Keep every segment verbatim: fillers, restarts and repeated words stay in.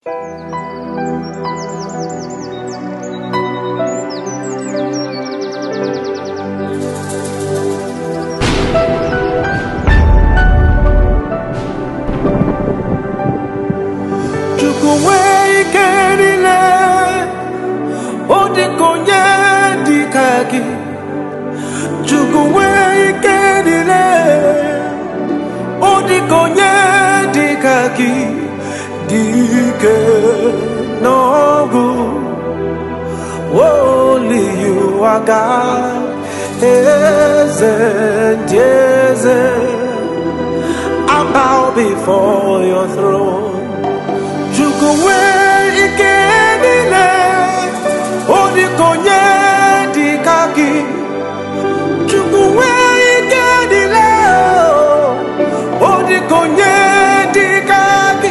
Only you are God. Yes, yes, I bow before your throne. Jukuwe ikenile, odikonye dikaki. Jukuwe ikenile, odikonye dikaki.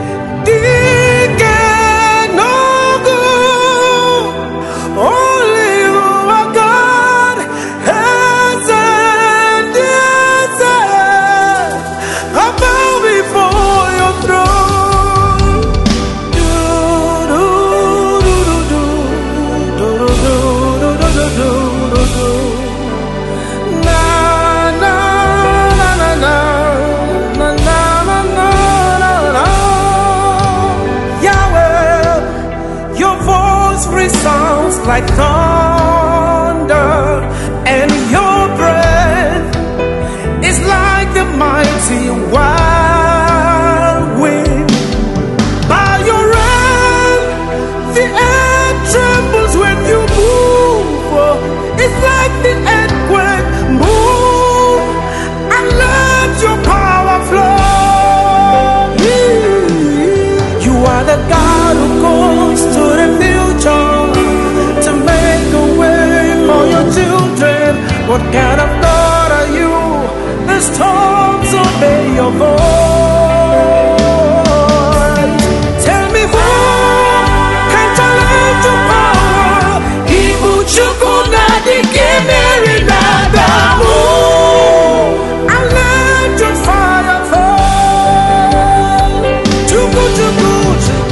Sounds like thunder, and your breath is like the mighty wild wind. By your hand, the earth trembles when you move. It's like the earthquake move, and let your power flow. You are the God who goes to the future. What kind of God are you? The storms obey your voice. Tell me who can challenge your power? Ibu chukuna dikemeri nadamu. And let your fire fall. Chuku chuku chuku.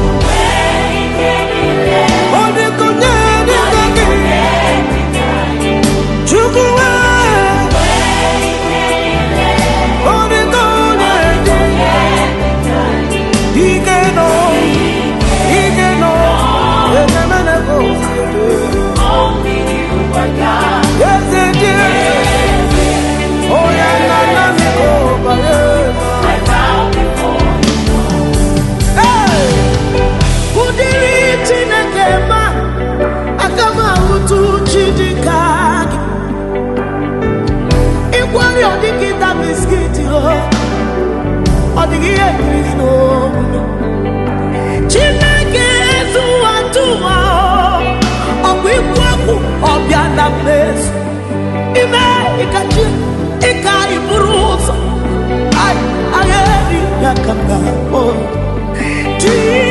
Jesus.